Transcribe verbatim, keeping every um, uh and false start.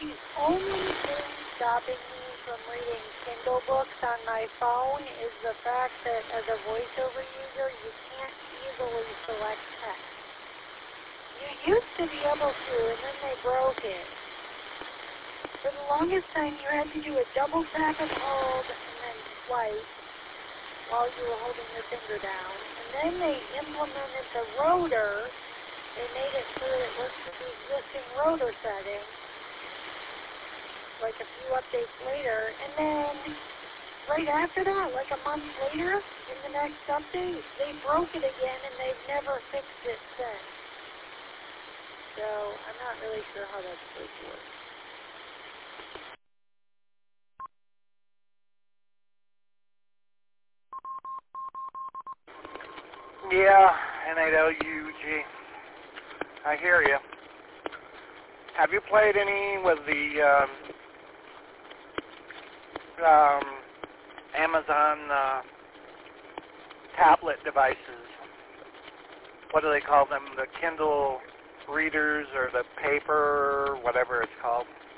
The only thing stopping me from reading Kindle books on my phone is the fact that as a voiceover user, you can't easily select text. You used to be able to, and then they broke it. For the longest time, you had to do a double tap and hold, and then swipe while you were holding your finger down. And then they implemented the rotor. They made it so that it works with the existing rotor setting, like a few updates later. And then right after that, like a month later, in the next update, they broke it again, and they've never fixed it since. So I'm not really sure how that's supposed to work. Yeah, N eight L U G. I hear you. Have you played any with the um, um, Amazon uh, tablet devices? What do they call them? The Kindle readers or the paper, whatever it's called?